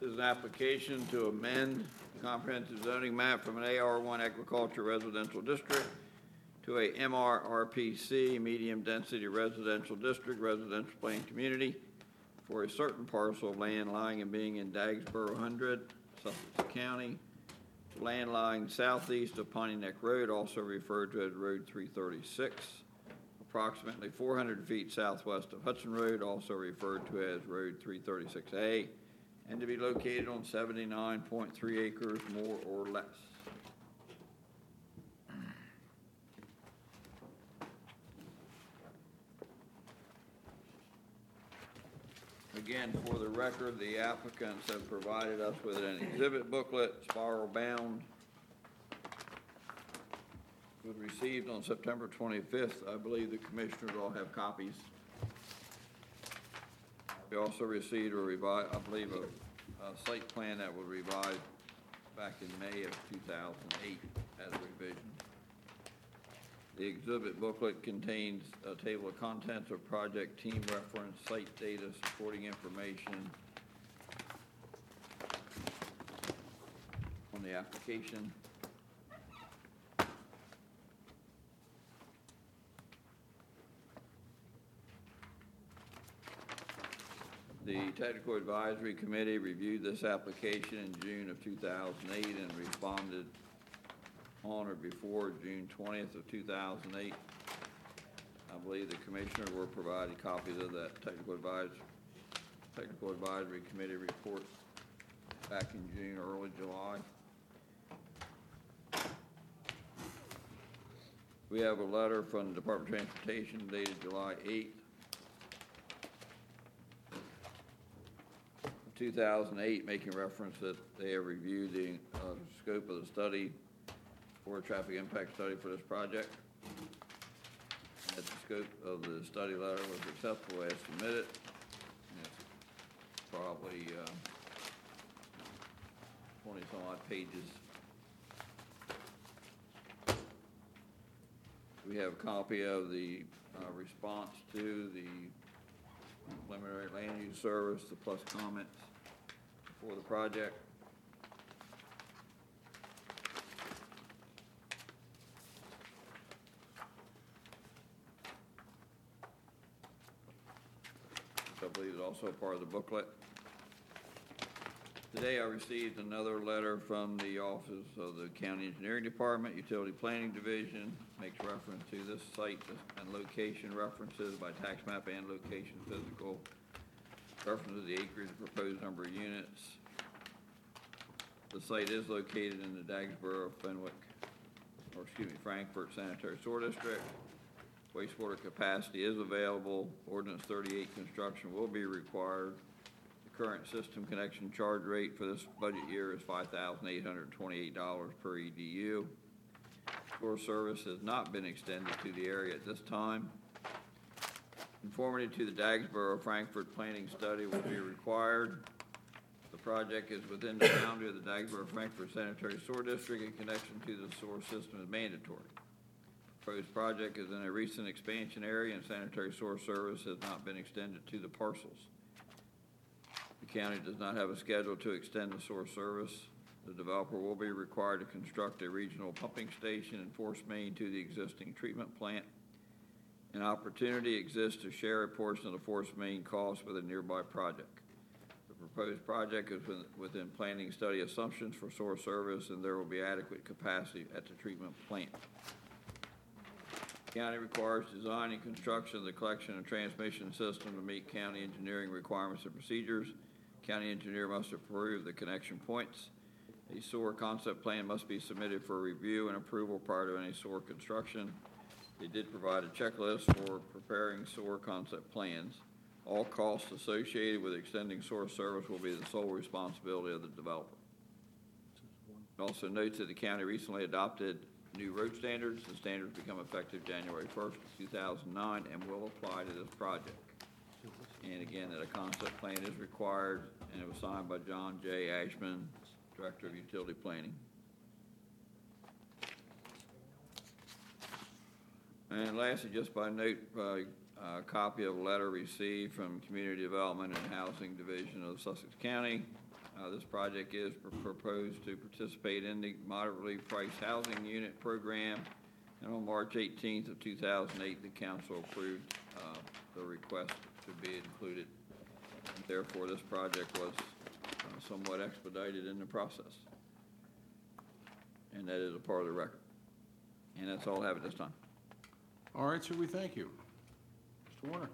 This is an application to amend the comprehensive zoning map from an AR1 agriculture residential district to a MRRPC, medium density residential district, residential plain community for a certain parcel of land lying and being in Dagsboro 100, Sussex County. Land lying southeast of Ponty Neck Road, also referred to as Road 336, approximately 400 feet southwest of Hudson Road, also referred to as Road 336A, and to be located on 79.3 acres, more or less. Again, for the record, the applicants have provided us with an exhibit booklet, spiral bound. It was received on September 25th. I believe the commissioners all have copies. We also received a revised, I believe, a site plan that was revised back in May of 2008 as a revision. The exhibit booklet contains a table of contents of project, team reference, site data, supporting information on the application. The Technical Advisory Committee reviewed this application in June of 2008 and responded on or before June 20th of 2008. I believe the commissioners were provided copies of that Technical Advisory Committee report back in June, early July. We have a letter from the Department of Transportation dated July 8th, 2008, making reference that they have reviewed the scope of the study for a traffic impact study for this project. That the scope of the study letter was acceptable as submitted. And it's probably 20 some odd pages. We have a copy of the response to the preliminary land use service, the plus comments for the project. I believe is also a part of the booklet. Today I received another letter from the Office of the County Engineering Department, Utility Planning Division, makes reference to this site and location references by tax map and location physical, references the acreage, proposed number of units. The site is located in the Dagsboro, Frankfort Sanitary Sewer District. Wastewater capacity is available. Ordinance 38 construction will be required. The current system connection charge rate for this budget year is $5,828 per EDU. Sewer service has not been extended to the area at this time. Conformity to the Dagsboro Frankfort planning study will be required. The project is within the boundary of the Dagsboro Frankfort Sanitary Sewer District, and connection to the sewer system is mandatory. Proposed project is in a recent expansion area, and sanitary sewer service has not been extended to the parcels. The county does not have a schedule to extend the sewer service. The developer will be required to construct a regional pumping station and force main to the existing treatment plant. An opportunity exists to share a portion of the force main cost with a nearby project. The proposed project is within planning study assumptions for sewer service, and there will be adequate capacity at the treatment plant. The county requires design and construction of the collection and transmission system to meet county engineering requirements and procedures. County engineer must approve the connection points. A sewer concept plan must be submitted for review and approval prior to any sewer construction. They did provide a checklist for preparing sewer concept plans. All costs associated with extending sewer service will be the sole responsibility of the developer. It also notes that the county recently adopted new road standards. The standards become effective January 1st, 2009 and will apply to this project. And again, that a concept plan is required, and it was signed by John J. Ashman, Director of Utility Planning. And lastly, just by note, a copy of a letter received from Community Development and Housing Division of Sussex County. This project is proposed to participate in the moderately priced housing unit program, and on March 18th of 2008, the council approved the request to be included. And therefore, this project was somewhat expedited in the process, and that is a part of the record. And that's all I have at this time. All right, sir, we thank you. Mr. Warner.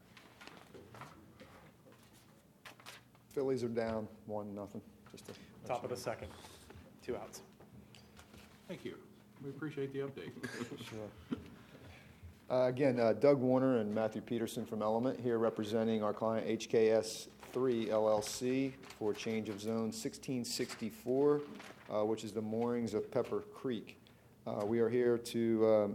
Phillies are down 1-0. Just to Top of the second, 2 outs. Thank you. We appreciate the update. Sure. Again, Doug Warner and Matthew Peterson from Element here representing our client HKS 3 LLC for change of zone 1664, which is the moorings of Pepper Creek. We are here to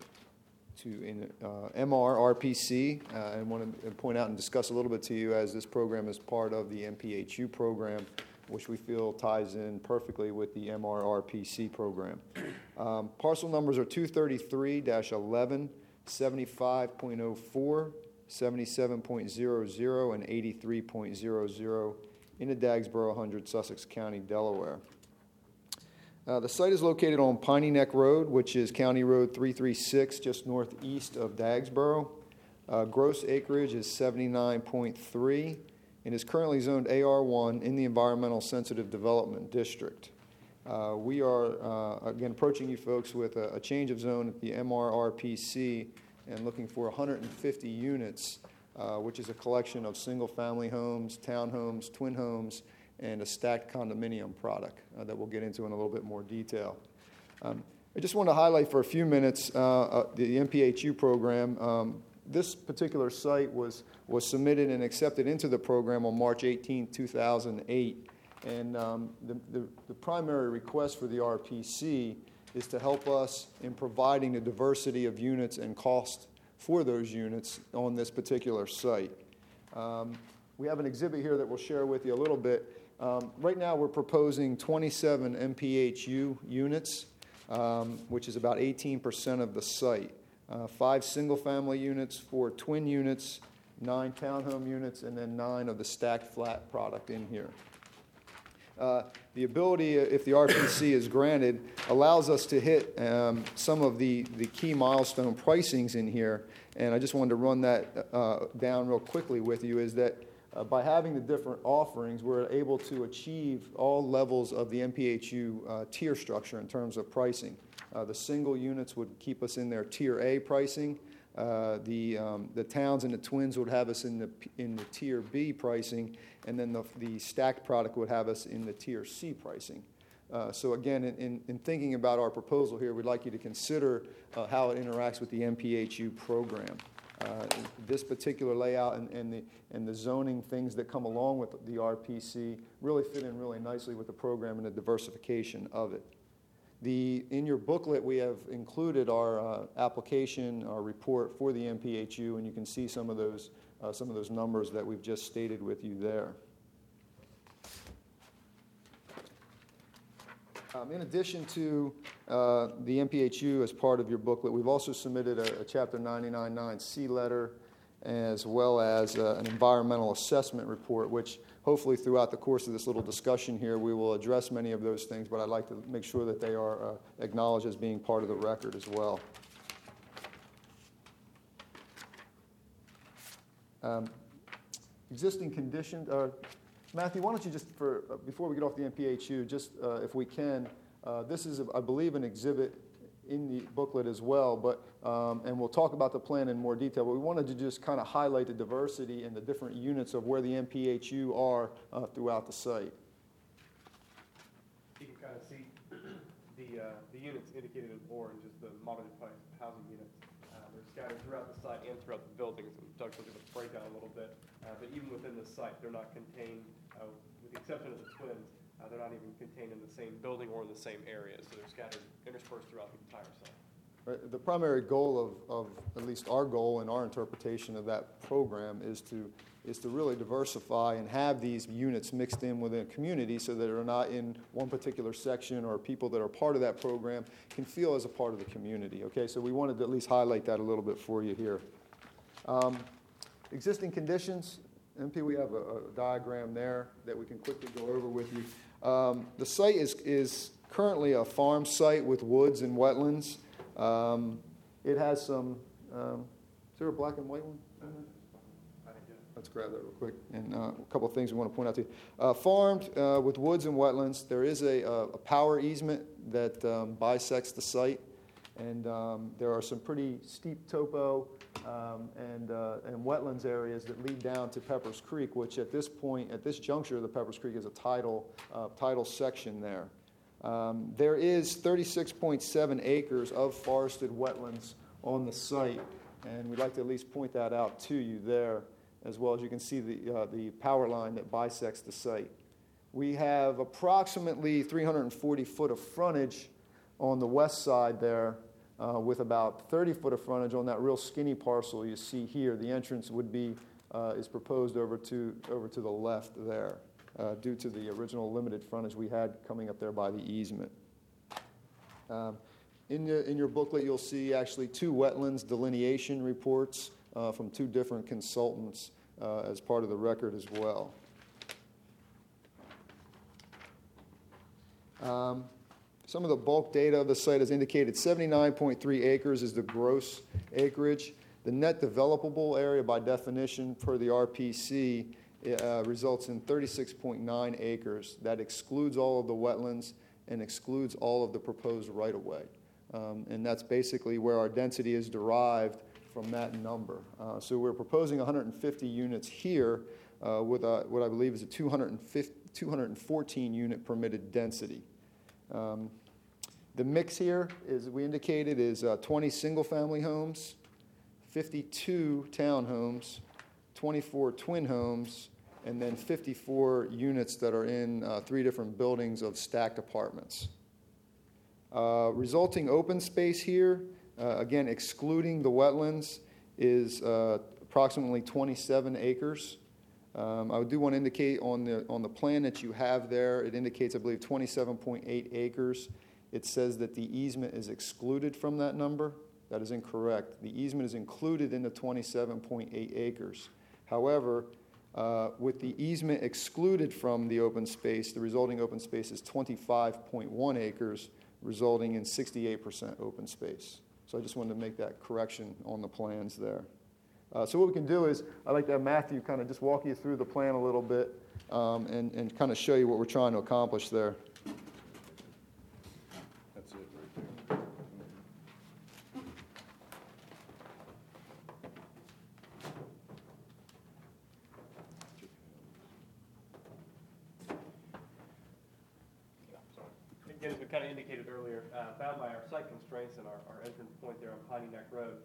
MRRPC and want to point out and discuss a little bit to you, as this program is part of the MPHU program, which we feel ties in perfectly with the MRRPC program. Parcel numbers are 233-11, 75.04, 77.00, and 83.00 in the Dagsboro 100, Sussex County, Delaware. The site is located on Piney Neck Road, which is County Road 336, just northeast of Dagsboro. Gross acreage is 79.3 and is currently zoned AR1 in the Environmental Sensitive Development District. We are, again, approaching you folks with a change of zone at the MRRPC and looking for 150 units, which is a collection of single-family homes, townhomes, twin homes, and a stacked condominium product that we'll get into in a little bit more detail. I just want to highlight for a few minutes the MPHU program. This particular site was submitted and accepted into the program on March 18, 2008. And the primary request for the RPC is to help us in providing the diversity of units and cost for those units on this particular site. We have an exhibit here that we'll share with you a little bit. Right now we're proposing 27 MPHU units, which is about 18% of the site. 5 single-family units, 4 twin units, 9 townhome units, and then 9 of the stacked flat product in here. The ability, if the RPC is granted, allows us to hit some of the key milestone pricings in here, and I just wanted to run that down real quickly with you, is that by having the different offerings, we're able to achieve all levels of the MPHU tier structure in terms of pricing. The single units would keep us in their Tier A pricing. The towns and the twins would have us in the Tier B pricing, and then the stacked product would have us in the Tier C pricing. So again, in thinking about our proposal here, we'd like you to consider how it interacts with the MPHU program. This particular layout and the zoning things that come along with the RPC really fit in really nicely with the program and the diversification of it. In your booklet, we have included our application, our report for the MPHU, and you can see some of those numbers that we've just stated with you there. In addition to the MPHU as part of your booklet, we've also submitted a Chapter 99.9C letter, as well as an environmental assessment report, which hopefully throughout the course of this little discussion here, we will address many of those things, but I'd like to make sure that they are acknowledged as being part of the record as well. Existing conditions. Matthew, why don't you just, before we get off the MPHU, just if we can, this is, I believe, an exhibit in the booklet as well, but and we'll talk about the plan in more detail, but we wanted to just kind of highlight the diversity and the different units of where the MPHU are throughout the site. You can kind of see the units indicated in orange is the moderately priced housing units. They're scattered throughout the site and throughout the buildings. Doug's looking at the breakdown a little bit, but even within the site, they're not contained, with the exception of the twins, they're not even contained in the same building or in the same area, so they're scattered, interspersed throughout the entire site. Right. The primary goal of at least our goal and our interpretation of that program is to really diversify and have these units mixed in within a community so that they're not in one particular section, or people that are part of that program can feel as a part of the community. Okay, so we wanted to at least highlight that a little bit for you here. Existing conditions. MP, we have a diagram there that we can quickly go over with you. The site is currently a farm site with woods and wetlands. It has some, is there a black and white one? Let's grab that real quick. And a couple of things we want to point out to you. Farmed with woods and wetlands, there is a power easement that bisects the site. And there are some pretty steep topo and wetlands areas that lead down to Peppers Creek, which at this point, at this juncture, the Peppers Creek is a tidal section there. There is 36.7 acres of forested wetlands on the site, and we'd like to at least point that out to you there, as well as you can see the power line that bisects the site. We have approximately 340 foot of frontage on the west side there, with about 30 foot of frontage on that real skinny parcel you see here. The entrance would be is proposed over to the left there, due to the original limited frontage we had coming up there by the easement. In your booklet, you'll see actually 2 wetlands delineation reports from 2 different consultants as part of the record as well. Some of the bulk data of the site is indicated 79.3 acres is the gross acreage. The net developable area by definition per the RPC results in 36.9 acres. That excludes all of the wetlands and excludes all of the proposed right-of-way. And that's basically where our density is derived from that number. So we're proposing 150 units here with what I believe is a 214 unit permitted density. The mix here, as we indicated, is 20 single-family homes, 52 townhomes, 24 twin homes, and then 54 units that are in 3 different buildings of stacked apartments. Resulting open space here, again, excluding the wetlands, is approximately 27 acres. I do want to indicate on the plan that you have there, it indicates, I believe, 27.8 acres. It says that the easement is excluded from that number. That is incorrect. The easement is included in the 27.8 acres. However, with the easement excluded from the open space, the resulting open space is 25.1 acres, resulting in 68% open space. So I just wanted to make that correction on the plans there. So what we can do is, I'd like to have Matthew kind of just walk you through the plan a little bit and kind of show you what we're trying to accomplish there. That's it right there. Again, as we kind of indicated earlier, bound by our site constraints and our entrance point there on Piney Neck Road,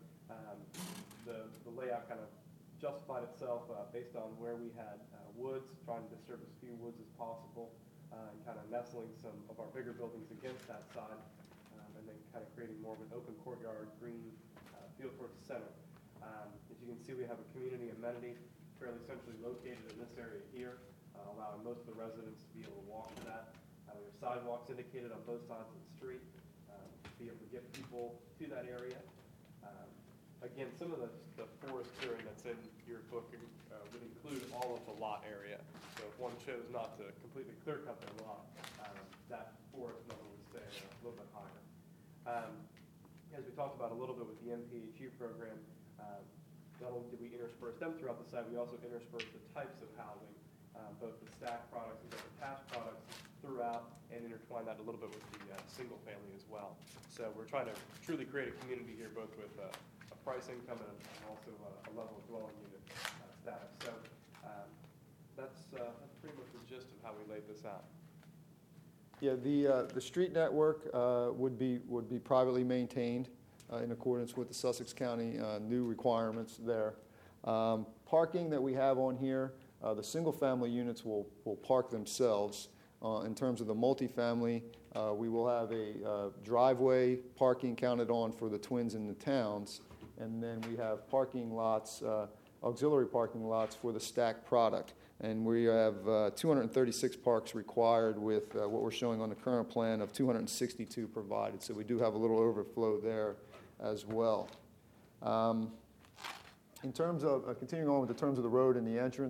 the layout kind of justified itself based on where we had woods, trying to disturb as few woods as possible, and kind of nestling some of our bigger buildings against that side, and then kind of creating more of an open courtyard, green feel towards the center. As you can see, we have a community amenity fairly centrally located in this area here, allowing most of the residents to be able to walk to that. We have sidewalks indicated on both sides of the street to be able to get people to that area. Again, some of the forest clearing that's in your book would include all of the lot area. So if one chose not to completely clear cut their lot, that forest number would stay a little bit higher. As we talked about a little bit with the MPHU program, not only did we intersperse them throughout the site, we also interspersed the types of housing, both the stacked products and the attached products throughout, and intertwine that a little bit with the single family as well. So we're trying to truly create a community here, both with a price income and also a level of dwelling unit status. So that's pretty much the gist of how we laid this out. Yeah, the street network would be privately maintained in accordance with the Sussex County new requirements there. Parking that we have on here, the single-family units will park themselves. In terms of the multifamily, we will have a driveway parking counted on for the twins and the towns, and then we have parking lots, auxiliary parking lots for the stacked product. And we have 236 parks required with what we're showing on the current plan of 262 provided. So we do have a little overflow there as well. In terms of, continuing on with the terms of the road and the entrance,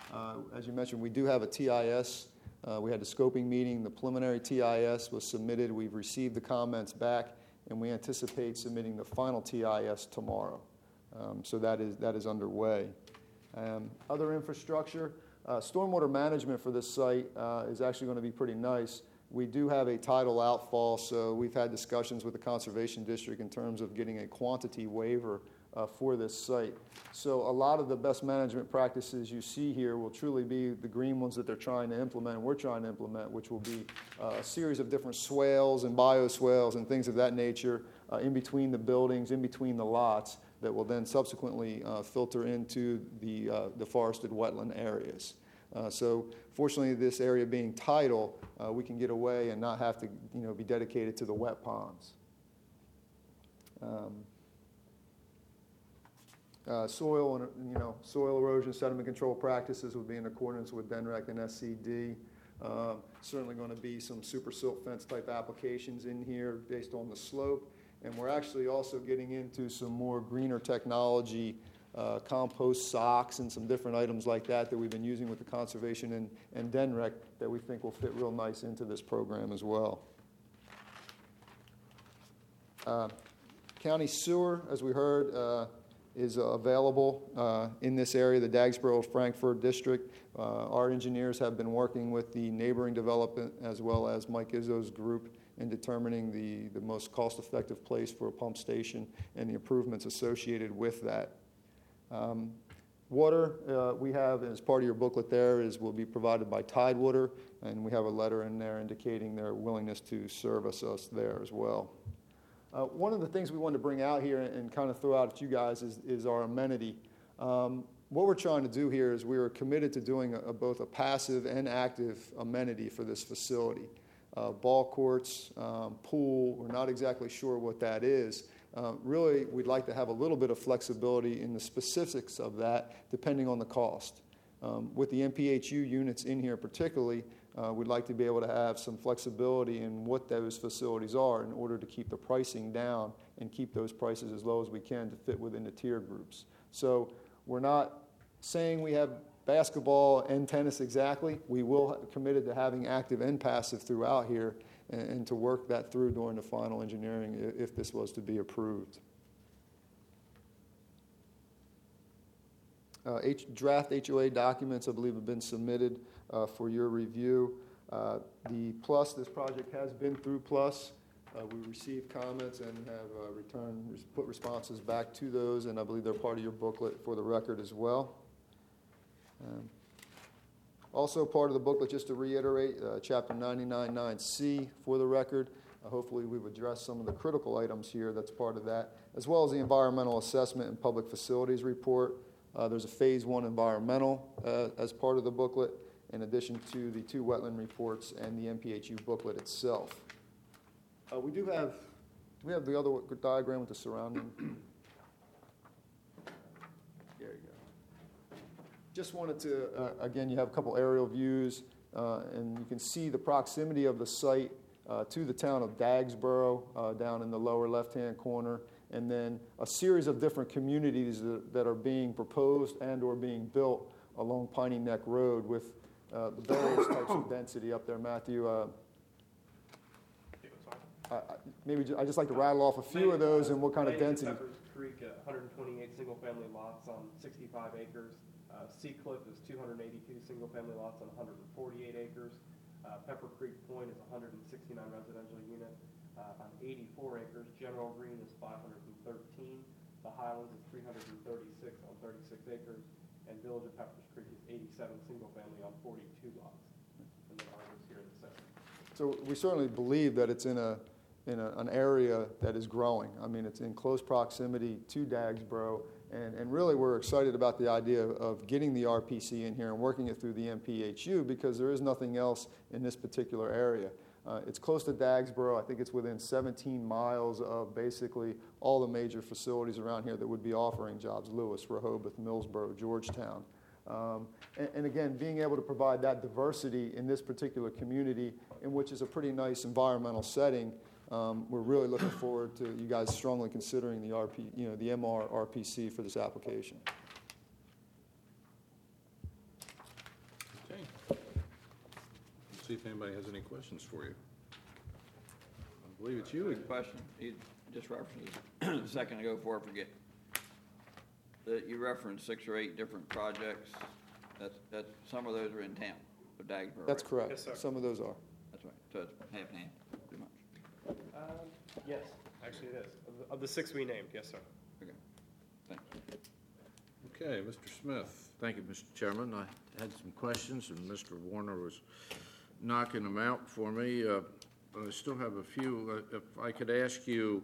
As you mentioned, we do have a TIS. We had a scoping meeting. The preliminary TIS was submitted. We've received the comments back, and we anticipate submitting the final TIS tomorrow. So that is underway. Other infrastructure, stormwater management for this site is actually going to be pretty nice. We do have a tidal outfall, so we've had discussions with the Conservation District in terms of getting a quantity waiver for this site. So a lot of the best management practices you see here will truly be the green ones that they're trying to implement and we're trying to implement, which will be a series of different swales and bioswales and things of that nature in between the buildings, in between the lots, that will then subsequently filter into the forested wetland areas. So fortunately, this area being tidal, we can get away and not have to be dedicated to the wet ponds. Soil and soil erosion sediment control practices would be in accordance with DNREC and SCD. Certainly going to be some super silt fence type applications in here based on the slope, and we're actually also getting into some more greener technology, compost socks and some different items like that we've been using with the conservation and DNREC that we think will fit real nice into this program as well. County sewer, as we heard, is available in this area, the Dagsboro-Frankfort district. Our engineers have been working with the neighboring development as well as Mike Izzo's group in determining the most cost-effective place for a pump station and the improvements associated with that. Water, we have, as part of your booklet there, will be provided by Tidewater, and we have a letter in there indicating their willingness to service us there as well. One of the things we wanted to bring out here and kind of throw out at you guys is our amenity. What we're trying to do here is we are committed to doing both a passive and active amenity for this facility. Ball courts, pool, we're not exactly sure what that is. Really, we'd like to have a little bit of flexibility in the specifics of that depending on the cost. With the MPHU units in here particularly, we'd like to be able to have some flexibility in what those facilities are in order to keep the pricing down and keep those prices as low as we can to fit within the tier groups. So we're not saying we have basketball and tennis exactly. We will committed to having active and passive throughout here and to work that through during the final engineering if this was to be approved. Draft HOA documents, I believe, have been submitted for your review. This project has been through Plus. We received comments and have put responses back to those, and I believe they're part of your booklet for the record as well. Also part of the booklet, just to reiterate, Chapter 99.9C for the record. Hopefully we've addressed some of the critical items here that's part of that, as well as the environmental assessment and public facilities report. There's a Phase 1 environmental as part of the booklet, in addition to the 2 wetland reports and the MPHU booklet itself. Do we have the other diagram with the surrounding? There you go. Just wanted to, again, you have a couple aerial views, and you can see the proximity of the site to the town of Dagsboro down in the lower left-hand corner, and then a series of different communities that are being proposed and or being built along Piney Neck Road with the various types of density up there. Matthew, I'd just like to rattle off a few of those and what kind of density. Peppers Creek, 128 single-family lots on 65 acres. Sea Cliff is 282 single-family lots on 148 acres. Pepper Creek Point is 169 residential units on 84 acres. General Green is 513. The Highlands is 336 on 36 acres. And Village of Peppers Creek is 87 single-family on 42 lots. And then ours is here in the center. So we certainly believe that it's in an area that is growing. I mean, it's in close proximity to Dagsboro, and really we're excited about the idea of getting the RPC in here and working it through the MPHU because there is nothing else in this particular area. It's close to Dagsboro. I think it's within 17 miles of basically all the major facilities around here that would be offering jobs: Lewis, Rehoboth, Millsboro, Georgetown. And again, being able to provide that diversity in this particular community, in which is a pretty nice environmental setting, we're really looking forward to you guys strongly considering the the MR RPC for this application. see if anybody has any questions for you. I believe it's you. Quick question, you just referenced a second ago before I forget. That you referenced 6 or 8 different projects, that's, some of those are in town, of Dagsboro, That's right? correct. Yes, sir. Some of those are. That's right, so it's half and half, pretty much. Yes, actually it is. Of the 6 we named, yes, sir. Okay, thanks. Okay, Mr. Smith. Thank you, Mr. Chairman. I had some questions, and Mr. Warner was knocking them out for me. But I still have a few. If I could ask you,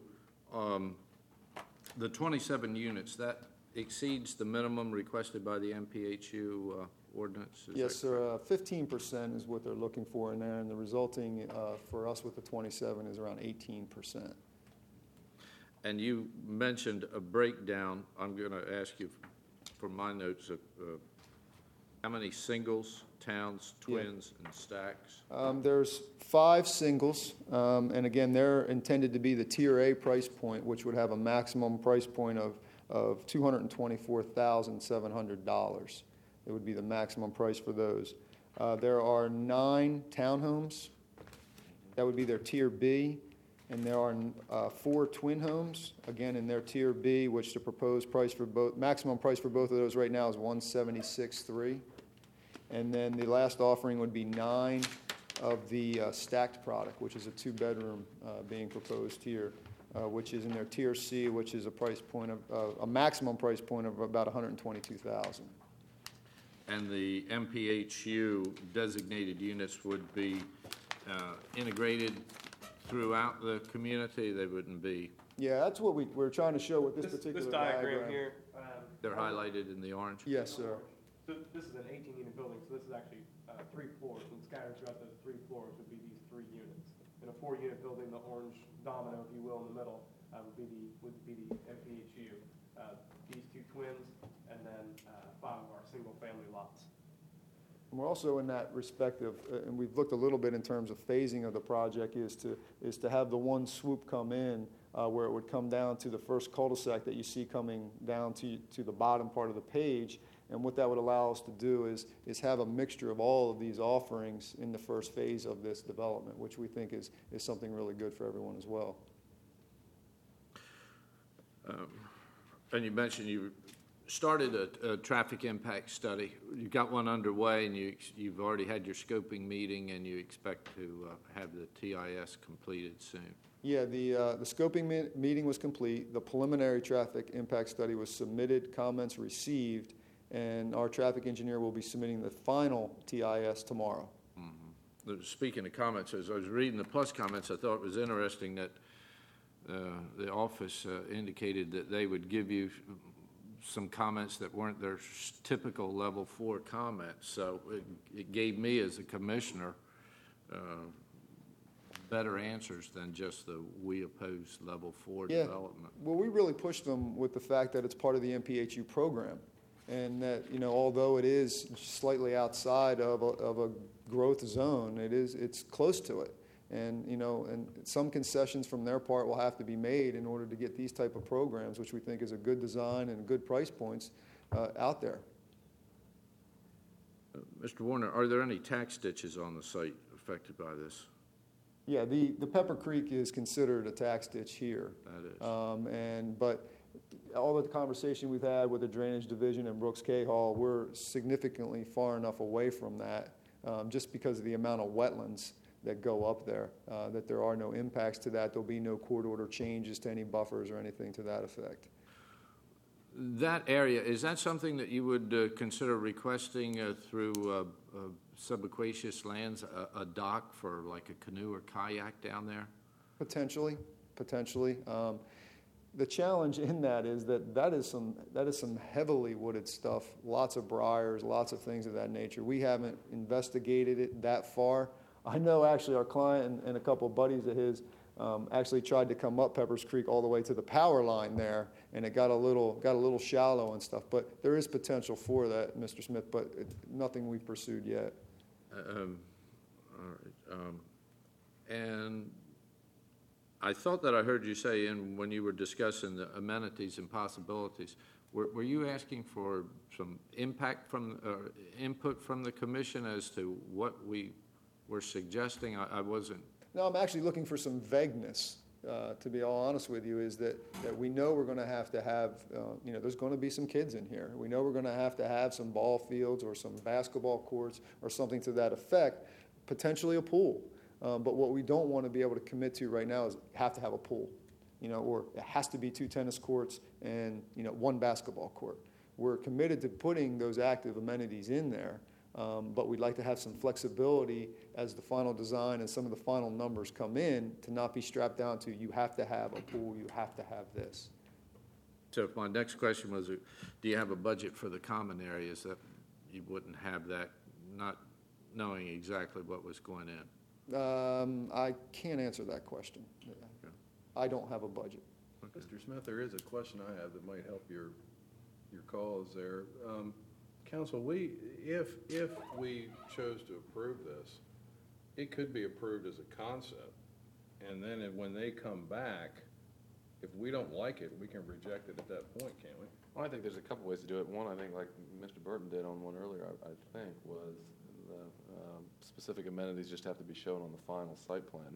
the 27 units, that exceeds the minimum requested by the MPHU ordinance? Is Yes, that correct? sir. 15% is what they're looking for in there, and the resulting for us with the 27 is around 18%. And you mentioned a breakdown. I'm going to ask you for my notes of how many singles, towns, twins, and stacks? There's 5 singles, and again, they're intended to be the Tier A price point, which would have a maximum price point of $224,700. It would be the maximum price for those. There are 9 townhomes. That would be their Tier B. And there are 4 twin homes, again, in their Tier B, which the proposed price for both, maximum price for both of those right now is $176,300. And then the last offering would be 9 of the stacked product, which is a 2-bedroom being proposed here, which is in their Tier C, which is a price point of, a maximum price point of about $122,000. And the MPHU designated units would be integrated throughout the community? They wouldn't be, Yeah, that's what we're trying to show with this particular This diagram here. they're highlighted in the orange? Yes, sir. So this is an 18-unit building, so this is actually 3 floors, and scattered throughout those 3 floors would be these 3 units. In a 4-unit building, the orange domino, if you will, in the middle would be the MPHU. These 2 twins, and then 5 of our single-family lots. And we're also in that respect of, and we've looked a little bit in terms of phasing of the project, is to have the one swoop come in where it would come down to the first cul-de-sac that you see coming down to the bottom part of the page. And what that would allow us to do is have a mixture of all of these offerings in the first phase of this development, which we think is something really good for everyone as well. And you mentioned you started a traffic impact study. You've got one underway, and you've already had your scoping meeting, and you expect to have the TIS completed soon. Yeah, the scoping meeting was complete. The preliminary traffic impact study was submitted, comments received, and our traffic engineer will be submitting the final TIS tomorrow. Speaking of comments, as I was reading the plus comments, I thought it was interesting that the office indicated that they would give you some comments that weren't their typical level 4 comments. So it gave me as a commissioner better answers than just the we oppose level 4 development. Well, we really pushed them with the fact that it's part of the MPHU program, and that, you know, although it is slightly outside of a growth zone, it's close to it. And, you know, and some concessions from their part will have to be made in order to get these type of programs, which we think is a good design and good price points out there. Mr. Warner, are there any tax ditches on the site affected by this? Yeah, the Pepper Creek is considered a tax ditch here. That is. But all the conversation we've had with the Drainage Division and Brooks K Hall, we're significantly far enough away from that, just because of the amount of wetlands that go up there, that there are no impacts to that. There'll be no court order changes to any buffers or anything to that effect. That area, is that something that you would consider requesting through subaqueous lands, a dock for like a canoe or kayak down there? Potentially. The challenge in that is that is some heavily wooded stuff, lots of briars, lots of things of that nature. We haven't investigated it that far. I know actually our client and a couple of buddies of his actually tried to come up Peppers Creek all the way to the power line there, and it got a little shallow and stuff. But there is potential for that, Mr. Smith, but nothing we've pursued yet. All right. And I thought that I heard you say, when you were discussing the amenities and possibilities, were you asking for some input from the commission as to what we were suggesting? I wasn't, No, I'm actually looking for some vagueness, to be all honest with you, is that we know we're going to have, there's going to be some kids in here. We know we're going to have some ball fields or some basketball courts or something to that effect, potentially a pool. But what we don't want to be able to commit to right now is have to have a pool, or it has to be 2 tennis courts and, 1 basketball court. We're committed to putting those active amenities in there, but we'd like to have some flexibility as the final design and some of the final numbers come in to not be strapped down to you have to have a pool, you have to have this. so if my next question was, do you have a budget for the common areas, that you wouldn't have that, not knowing exactly what was going in? I can't answer that question. I don't have a budget. Mr. Smith, there is a question I have that might help your cause there. Council, if we chose to approve this, it could be approved as a concept, and then when they come back, if we don't like it, we can reject it at that point, can't we? Well, I think there's a couple ways to do it. One, I think, like Mr. Burton did on one earlier, I think, was the specific amenities just have to be shown on the final site plan,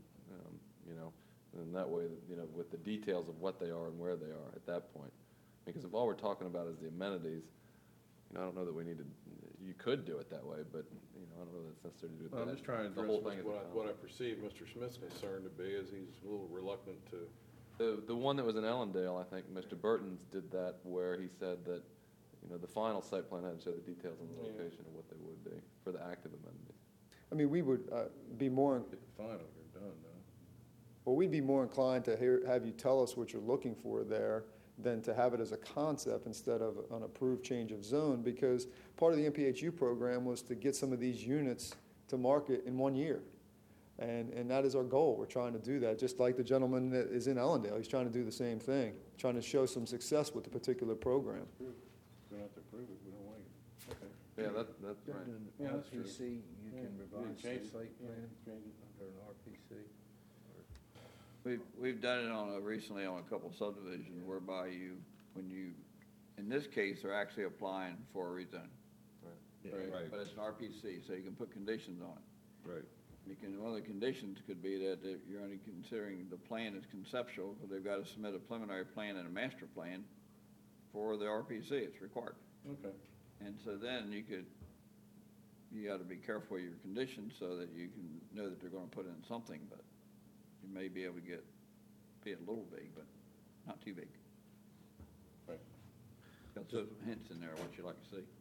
and that way, with the details of what they are and where they are at that point. Because if all we're talking about is the amenities, I don't know that we need to, you could do it that way, but, I don't know that it's necessary to do it Well, that. I'm just trying to the address whole thing what I perceive Mr. Smith's concern to be, is he's a little reluctant to. The one that was in Ellendale, I think Mr. Burton's did that, where he said that, the final site plan had to show the details on the location of what they would be for the active amenities. I mean, we would be more, Get the final, you're done, though. well, we'd be more inclined to have you tell us what you're looking for there than to have it as a concept instead of an approved change of zone, because part of the MPHU program was to get some of these units to market in 1 year. And that is our goal. We're trying to do that, just like the gentleman that is in Ellendale. He's trying to do the same thing, trying to show some success with the particular program. We don't have to approve it, we don't like it. Okay. Yeah, that's right. Yeah, that's true. RPC, you can revise the change it. site Yeah, plan change it. under an RPC. We've done it recently on a couple subdivisions whereby in this case, they're actually applying for a rezone. Right. But it's an RPC, so you can put conditions on it. Right. One of the conditions could be that you're only considering the plan as conceptual, because they've got to submit a preliminary plan and a master plan for the RPC. It's required. Okay. And so then you got to be careful with your conditions so that you can know that they're going to put in something, but you may be able to be a little big, but not too big. Right. Got some hints in there, what you'd like to see.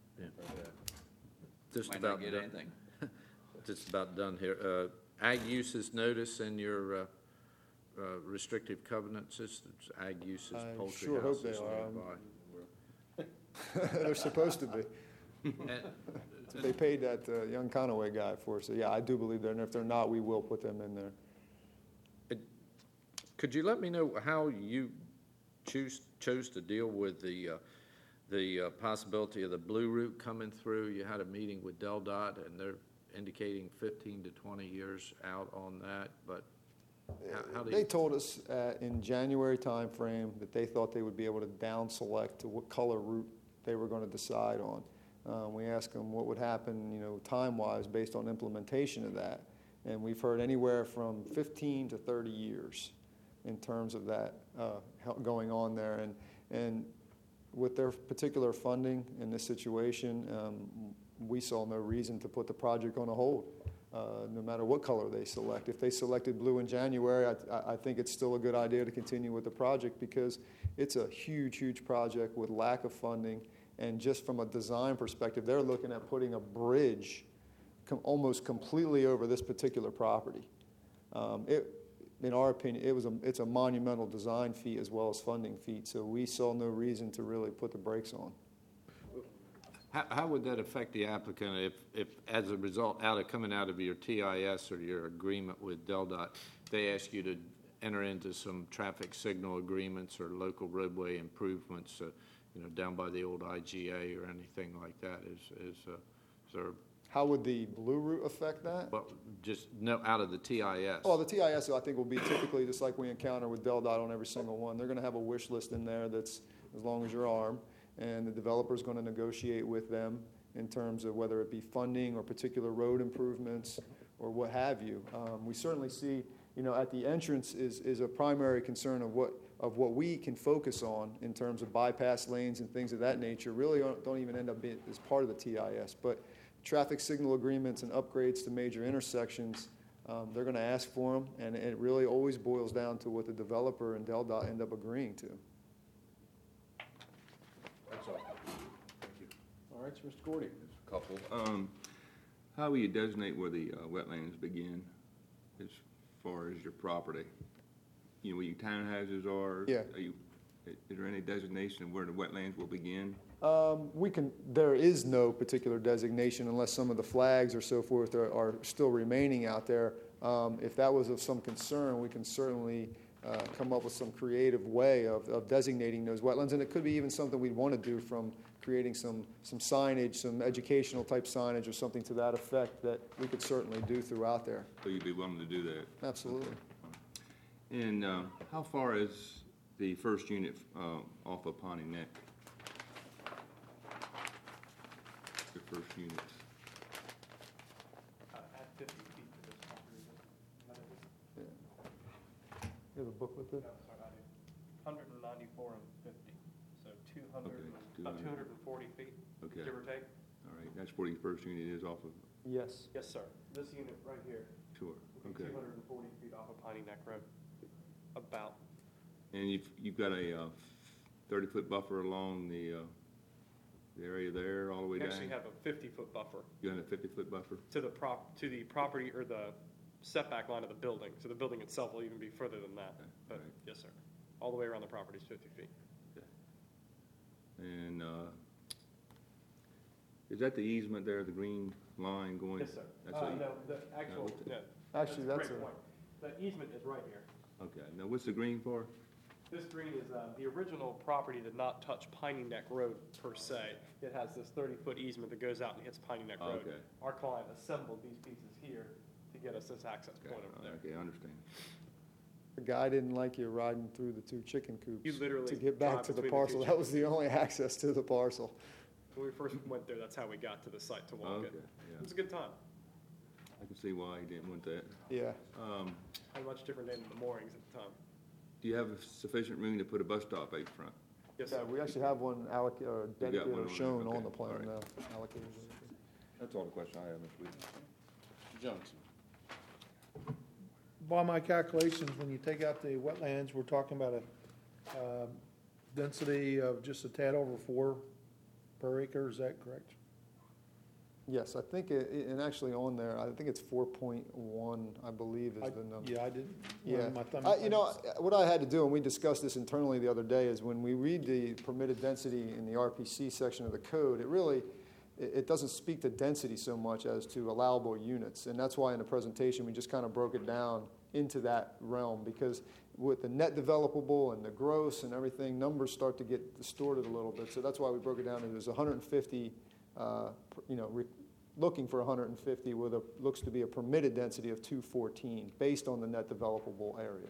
Just Might not about get done. anything. Just about done here. Ag uses notice in your restrictive covenants, it's ag uses, I poultry sure hope they houses are. nearby. They're supposed to be. And- They paid that young Conaway guy for it, so yeah, I do believe they're, and if they're not, we will put them in there. Could you let me know how you chose to deal with the possibility of the Blue Route coming through? You had a meeting with DelDOT, and they're indicating 15 to 20 years out on that, but how do you? They told us in January timeframe that they thought they would be able to down select to what color route they were going to decide on. We asked them what would happen, time-wise based on implementation of that. And we've heard anywhere from 15 to 30 years in terms of that going on there. And with their particular funding in this situation, we saw no reason to put the project on a hold, no matter what color they select. If they selected blue in January, I think it's still a good idea to continue with the project, because it's a huge, huge project with lack of funding. And just from a design perspective, they're looking at putting a bridge almost completely over this particular property. In our opinion, it's a monumental design feat as well as funding feat, so we saw no reason to really put the brakes on. How would that affect the applicant if as a result, coming out of your TIS or your agreement with DelDOT, they ask you to enter into some traffic signal agreements or local roadway improvements, down by the old IGA or anything like that? Is there? How would the Blue Route affect that? Well, just out of the TIS. Oh, the TIS, I think, will be typically just like we encounter with DelDOT on every single one. They're going to have a wish list in there that's as long as your arm, and the developer's going to negotiate with them in terms of whether it be funding or particular road improvements or what have you. We certainly see, at the entrance is a primary concern of what we can focus on in terms of bypass lanes and things of that nature. Really don't even end up being as part of the TIS. But traffic signal agreements and upgrades to major intersections, they're going to ask for them, and it really always boils down to what the developer and DelDOT end up agreeing to. That's all. Thank you. All right, so Mr. Gordy. Couple. How will you designate where the wetlands begin as far as your property? Where your townhouses are? Yeah. Is there any designation of where the wetlands will begin? There is no particular designation unless some of the flags or so forth are still remaining out there. If that was of some concern, we can certainly come up with some creative way of designating those wetlands. And it could be even something we'd want to do, from creating some signage, some educational type signage or something to that effect, that we could certainly do throughout there. So you'd be willing to do that? Absolutely. And how far is the first unit off of Pawnee Neck? The first unit. At 50 feet to this property. You have a book with it? No, sorry, I do. 194 and 50, so 200, Okay, about 200. 240 feet, Okay. give or take. All right, that's where the first unit is off of, Yes. Yes, sir. This unit right here sure, will be okay. 240 feet off of Piney Neck Road, about. And you've got a 30-foot buffer along the area there, all the way We down? actually have a 50-foot buffer You got a 50-foot buffer? to the property or the setback line of the building. So the building itself will even be further than that. Okay, But right. yes, sir. All the way around the property is 50 feet. And is that the easement there, the green line going? Yes, sir. That's the- No, the actual, what's the- no. Actually, a that's great a- point. The easement is right here. Okay, now what's the green for? This green is, the original property did not touch Piney Neck Road per se. It has this 30-foot easement that goes out and hits Piney Neck Road. Okay. Our client assembled these pieces here to get us this access Okay, point over there. okay, I understand. The guy didn't like you riding through the two chicken coops. You literally to get back drive to the between the two parcel. That was the only access to the parcel. When we first went there, that's how we got to the site to walk Okay, it. It yeah, was a good time. I can see why he didn't want that. Yeah. Had a much different name than the moorings at the time. Do you have sufficient room to put a bus stop out front? Yes, Yeah, sir. we actually have one dedicated one or on shown there, on the okay, plan all right. now, allocated. That's all the question I have, Mr. Weaver. Mr. Johnson. By my calculations, when you take out the wetlands, we're talking about a density of just a tad over 4 per acre, is that correct? Yes, I think, and actually on there, I think it's 4.1, I believe is the number. Yeah, I didn't. Yeah. my thumb- What I had to do, and we discussed this internally the other day, is when we read the permitted density in the RPC section of the code, it doesn't speak to density so much as to allowable units. And that's why in the presentation, we just kind of broke it down into that realm, because with the net developable and the gross and everything, numbers start to get distorted a little bit. So that's why we broke it down as 150, looking for 150 with looks to be a permitted density of 214 based on the net developable area.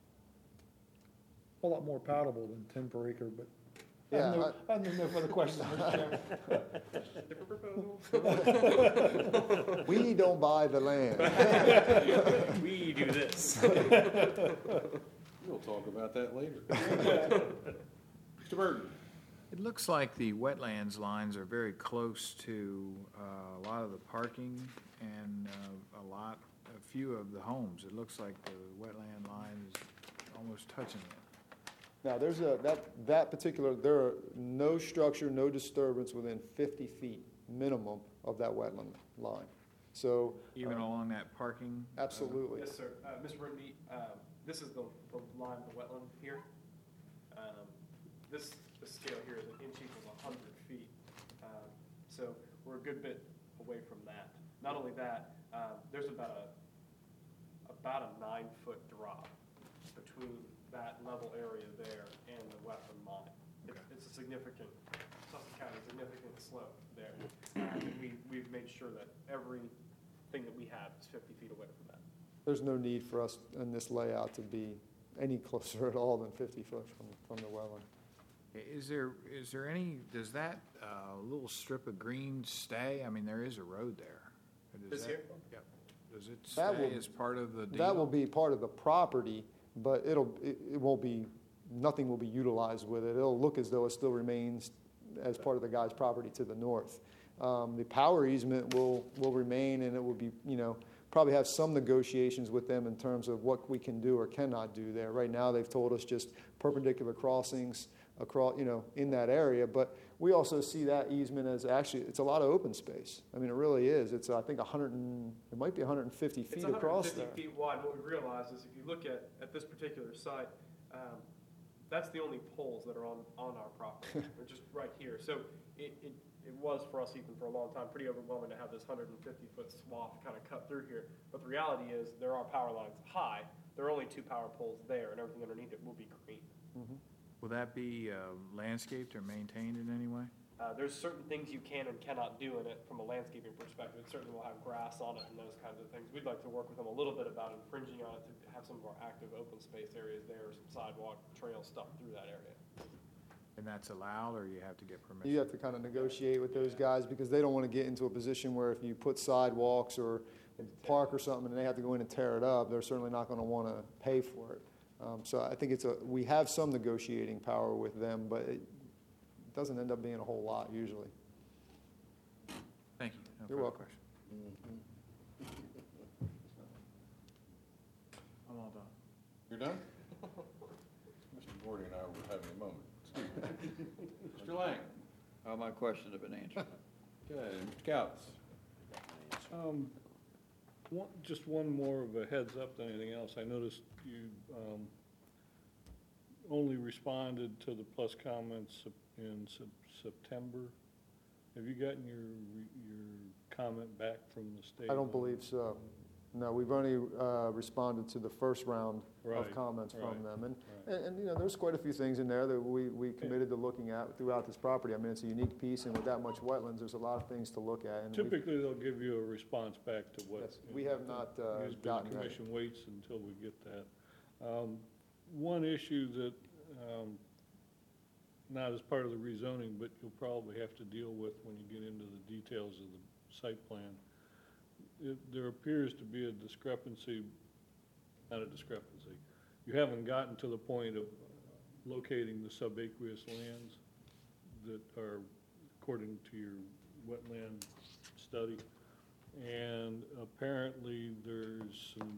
A lot more palatable than 10 per acre, but Yeah, I have no further questions, Mr. Chairman. Different proposal. We don't buy the land. We do this. We'll talk about that later. Mr. Burton. It looks like the wetlands lines are very close to a lot of the parking and a few of the homes. It looks like the wetland line is almost touching it. Now, there's that particular, there are no structure, no disturbance within 50 feet minimum of that wetland line. So. Even along that parking? Absolutely. Yes, sir. Mr. Britton, this is the line of the wetland here. The scale here is an inch equals 100 feet. So we're a good bit away from that. Not only that, there's about a 9-foot drop between that level area there and the wetland line. It's a significant, Sussex County, significant slope there. We've made sure that everything that we have is 50 feet away from that. There's no need for us in this layout to be any closer at all than 50 foot from the wetland. Is there any, does that little strip of green stay? I mean, there is a road there. Does This that- here? Yep. Does it That stay will- as part of the deal? That will be part of the property, but it won't be, nothing will be utilized with it. It'll look as though it still remains as part of the guy's property to the north. The power easement will remain, and it will be, probably have some negotiations with them in terms of what we can do or cannot do there. Right now, they've told us just perpendicular crossings across, in that area, but we also see that easement as actually, it's a lot of open space. I mean, it really is. It's, I think, it might be 150 feet It's across 150 there. feet wide. What we realize is if you look at this particular site, that's the only poles that are on our property. They're just right here. So it was for us, Ethan, for a long time, pretty overwhelming to have this 150-foot swath kind of cut through here. But the reality is there are power lines high. There are only 2 power poles there, and everything underneath it will be green. Will that be landscaped or maintained in any way? There's certain things you can and cannot do in it from a landscaping perspective. It certainly will have grass on it and those kinds of things. We'd like to work with them a little bit about infringing on it to have some of our active open space areas there, some sidewalk, trail stuff through that area. And that's allowed, or you have to get permission? You have to kind of negotiate with those guys because they don't want to get into a position where if you put sidewalks or a park or something and they have to go in and tear it up, they're certainly not going to want to pay for it. So I think we have some negotiating power with them, but it doesn't end up being a whole lot usually. Thank you. No You're further welcome. questions. I'm all done. You're done? Mr. Gordy and I were having a moment. Mr. Lang? All my questions have been answered. Okay, Mr. Couts? Just one more of a heads up than anything else. I noticed you only responded to the plus comments in September. Have you gotten your comment back from the state? I don't believe so. No, we've only responded to the first round of Right, comments from right, them. And there's quite a few things in there that we committed to looking at throughout this property. I mean, it's a unique piece, and with that much wetlands, there's a lot of things to look at. And Typically, they'll give you a response back to what. Yes, we have not usually gotten the that. commission waits until we get that. One issue that, not as part of the rezoning, but you'll probably have to deal with when you get into the details of the site plan. There appears to be a discrepancy, not a discrepancy. You haven't gotten to the point of locating the subaqueous lands that are according to your wetland study. And apparently there's some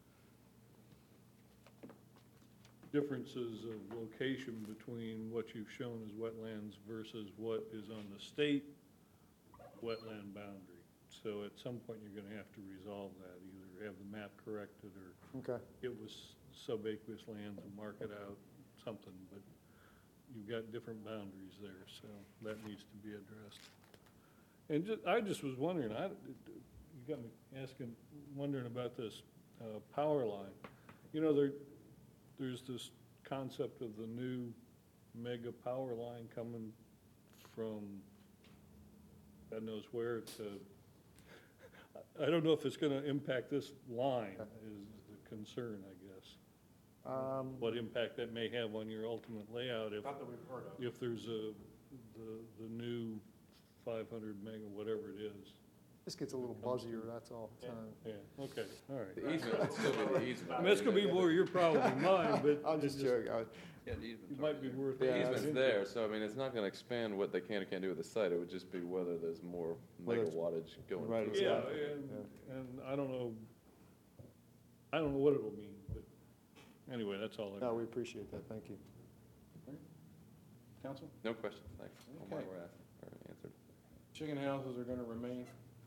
differences of location between what you've shown as wetlands versus what is on the state wetland boundary. So at some point, you're gonna have to resolve that, either have the map corrected or Okay. it was subaqueous lands and mark it out, something, but you've got different boundaries there, so that needs to be addressed. And I just was wondering, you got me wondering about this power line. You know, there's this concept of the new mega power line coming from God knows where to, I don't know if it's gonna impact this line is the concern, I guess. What impact that may have on your ultimate layout if, Not that we've heard of. if there's the new 500 mega, whatever it is. This gets a little buzzier, that's all the time. Yeah, okay, all right. The easement would still be the easement. I mean, that's gonna be more your problem than mine, but. I'm just joking. Yeah, the easement's It might already be there. worth. The looking easement's into. there, so I mean, it's not gonna expand what they can or can't do with the site, it would just be whether there's more Whether mega it's- wattage going right, through. Yeah, exactly. and I don't know what it'll mean, but anyway, that's all I. No, we appreciate that, thank you. Council? No questions, thanks. All mine Okay. were asked or answered. Chicken houses are gonna remain?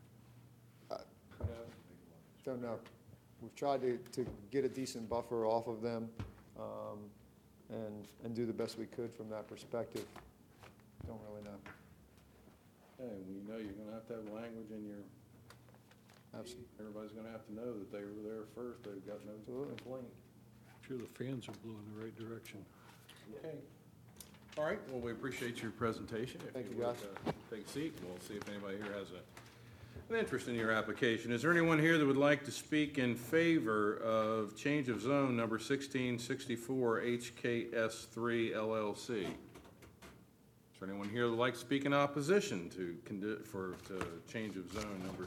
Don't know. We've tried to get a decent buffer off of them, and do the best we could from that perspective. Don't really know. Okay, we know you're gonna have to have language in your, Absolutely. everybody's gonna have to know that they were there first, they've got no Absolutely. complaint. Sure the fans are blowing the right direction. Okay. All right, well, we appreciate your presentation. If Thank you, would, guys. Take a seat, and we'll see if anybody here has an interest in your application. Is there anyone here that would like to speak in favor of change of zone number 1664 HKS3 LLC? there anyone here that would like to speak in opposition to change of zone number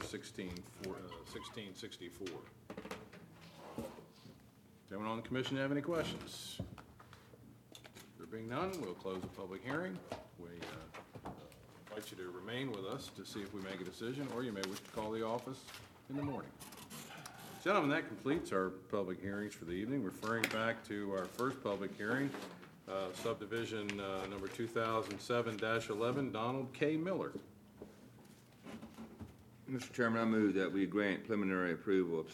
1664? Does anyone on the commission have any questions? There being none, we'll close the public hearing. We invite you to remain with us to see if we make a decision, or you may wish to call the office in the morning. Gentlemen, that completes our public hearings for the evening. Referring back to our first public hearing, subdivision number 2007-11, Donald K. Miller. Mr. Chairman, I move that we grant preliminary approval of